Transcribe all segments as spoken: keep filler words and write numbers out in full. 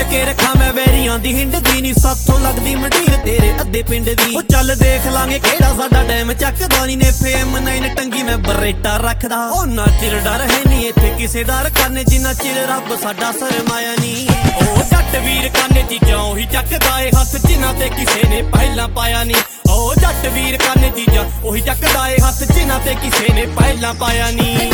ਕੇ ਰੱਖਾਂ ਮੈਂ ਵੈਰੀਆਂ ਦੀ ਹਿੰਡ ਦੀ ਨੀ ਸਾਥੋਂ ਲੱਗਦੀ ਮੰਡੀਰ ਤੇਰੇ ਅੱਧੇ ਪਿੰਡ ਦੀ। ਉਹ ਚੱਲ ਦੇਖ ਲਾਂਗੇ ਕਿਹੜਾ ਸਾਡਾ ਡੈਮ ਚੱਕਦਾ ਨੀ ਨੇ ਫੇਮ ਨਾਈਨ ਟੰਗੀ ਮੈਂ ਬਰੇਟਾ ਰੱਖਦਾ। ਉਹ ਨਾ ਚਿਰ ਡਰ ਹੈ ਨੀ ਇੱਥੇ ਕਿਸੇ ਡਰ ਕਰਨੇ ਜਿੰਨਾ ਚਿਰ ਰੱਬ ਸਾਡਾ ਸਰਮਾਇਆ ਨੀ। ਉਹ ਜੱਟ ਵੀਰ ਕਾਨੇ ਚੀਜ਼ਾਂ ਉਹੀ ਚੱਕਦਾ ਏ ਹੱਥ ਜਿਨ੍ਹਾਂ ਤੇ ਕਿਸੇ ਨੇ ਪਹਿਲਾਂ ਪਾਇਆ ਨੀ। ਉਹ ਜੱਟ ਵੀਰ ਕਾਨੇ ਚੀਜ਼ਾਂ ਉਹੀ ਚੱਕਦਾ ਏ ਹੱਥ ਜਿਨ੍ਹਾਂ ਤੇ ਕਿਸੇ ਨੇ ਪਹਿਲਾਂ ਪਾਇਆ ਨੀ।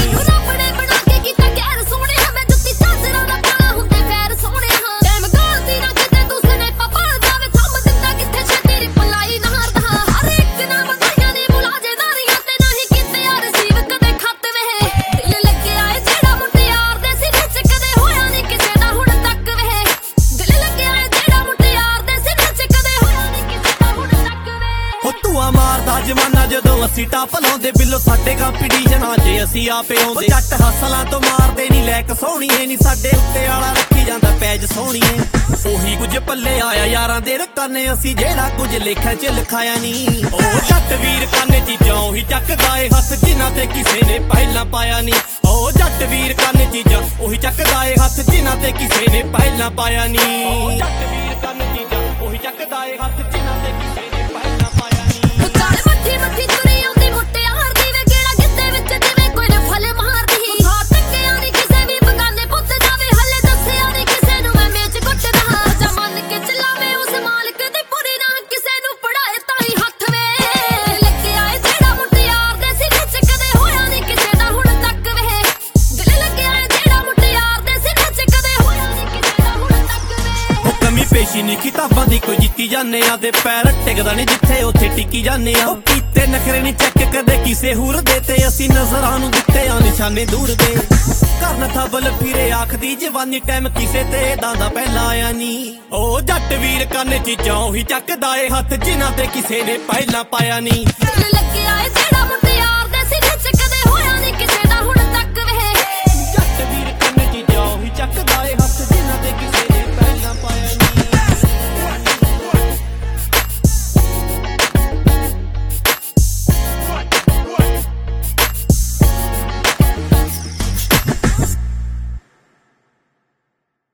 ਮਾਰਦਾ ਜਮਾਨਾ ਜਦੋਂ ਅਸੀਂ ਟਾਪ ਲਾਉਂਦੇ ਬਿੱਲੋ ਸਾਡੇ ਕੰਪੀਟੀਸ਼ਨਾਂ 'ਚ ਅਸੀਂ ਆਪੇ ਆਉਂਦੇ। ਜੱਟ ਹਸਲਾਂ ਤੋਂ ਮਾਰਦੇ ਨੀ ਲੈਕ ਸੋਹਣੀਏ ਨੀ ਸਾਡੇ ਉੱਤੇ ਆਲਾ ਰੱਖੀ ਜਾਂਦਾ ਪੈਜ ਸੋਹਣੀਏ। ਉਹੀ ਕੁਝ ਪੱਲੇ ਆਇਆ ਯਾਰਾਂ ਦੇ ਰਕਾਨੇ ਅਸੀਂ ਜਿਹੜਾ ਕੁਝ ਲੇਖਾਂ 'ਚ ਲਿਖਾਇਆ ਨੀ। ਉਹ ਜੱਟ ਵੀਰ ਕਾਨੇ ਚੀਜ਼ਾਂ ਉਹੀ ਚੱਕਦਾ ਏ ਹੱਥ ਜਿਨ੍ਹਾਂ ਤੇ ਕਿਸੇ ਨੇ ਪਹਿਲਾਂ ਪਾਇਆ ਨੀ। ਉਹ ਜੱਟ ਵੀਰ ਕਾਨੇ ਚੀਜ਼ਾਂ ਉਹੀ ਚੱਕਦਾ ਏ ਹੱਥ ਜਿਨ੍ਹਾਂ ਤੇ ਕਿਸੇ ਨੇ ਪਹਿਲਾਂ ਪਾਇਆ ਨੀ। ਉਹ ਜੱਟ ਵੀਰ ਕਾਨੇ ਚੀਜ਼ਾਂ ਉਹੀ ਚੱਕਦਾ ਏ ਹੱਥ ਜਿਨ੍ਹਾਂ ਤੇ ਕਿਸੇ ਨੇ ਪਹਿਲਾਂ ਪਾਇਆ ਨੀ। ਮੱਥੀ ਮੱਥੀ ਤੁਰੀ ਆਉਂਦੀ ਮੁੱਟਿਆਰ ਦੀ ਵੇ ਕਿਹੜਾ ਗਿੱਧੇ ਵਿੱਚ ਜਿਵੇਂ ਕੋਈ ਫਲ ਮਾਰਦੀ। ਹਾਂ ਟੰਗਿਆ ਨੀ ਕਿਸੇ ਵੀ ਬਗਾਨੇ ਪੁੱਤ ਜਾਵੇ ਹਲੇ ਦੱਸਿਆ ਨੀ ਕਿਸੇ ਨੂੰ ਮੈਂ ਮੇਚ ਕੁੱਟਦਾ। ਜਾ ਮੰਨ ਕੇ ਚਲਾਵੇ ਉਸ ਮਾਲਕ ਦੀ ਪੂਰੀ ਨਾ ਕਿਸੇ ਨੂੰ ਪੜਾਏ ਤਾਂ ਹੀ ਹੱਥ ਵੇ। ਲੱਗਿਆ ਏ ਜਿਹੜਾ ਮੁੱਟਿਆਰ ਦੇ ਸਿਰ 'ਚ ਕਦੇ ਹੋਇਆ ਨੀ ਕਿਸੇ ਦਾ ਹੁਣ ਤੱਕ ਵੇ। ਦਿਲ ਲੱਗਿਆ ਏ ਜਿਹੜਾ ਮੁੱਟਿਆਰ ਦੇ ਸਿਰ 'ਚ ਕਦੇ ਹੋਇਆ ਨੀ ਕਿਸੇ ਦਾ ਹੁਣ ਤੱਕ ਵੇ। ਉਹ ਕਮੀ ਪੇਸ਼ੀ ਨੀ ਕਿਤਾਬਾਂ ਦੀ ਕੋਈ ਜਿੱਤੀ ਜਾਂਦੇ ਆ ਤੇ ਪੈਰ ਟਿਕਦਾ ਨੀ ਜਿੱਥੇ ਉੱਥੇ ਟਿੱਕੀ ਜਾਂਦੇ ਆ। ਉਹ ਕੀਤੇ ਨਖਰੇ ਨੀ ਚੈੱਕ ਕਦੇ ਕਿਸੇ ਹੂਰ ਦੇ ਤੇ ਅਸੀਂ ਨਜ਼ਰਾਂ ਨੂੰ ਦਿੱਤੇ ਆ ਨਿਸ਼ਾਨੇ ਦੂਰ ਦੇ। ਕਰਨ ਥਬਲ ਫਿਰੇ ਆਖਦੀ ਜਵਾਨੀ ਟਾਈਮ ਕਿਸੇ ਤੇ ਏਦਾਂ ਦਾ ਪਹਿਲਾਂ ਆਇਆ ਨੀ। ਉਹ ਜੱਟ ਵੀਰ ਕਾਨੇ ਚੀਜ਼ਾਂ ਉਹੀ ਚੱਕਦਾ ਏ ਹੱਥ ਜਿਨ੍ਹਾਂ ਤੇ ਕਿਸੇ ਨੇ ਪਹਿਲਾਂ ਪਾਇਆ ਨੀ।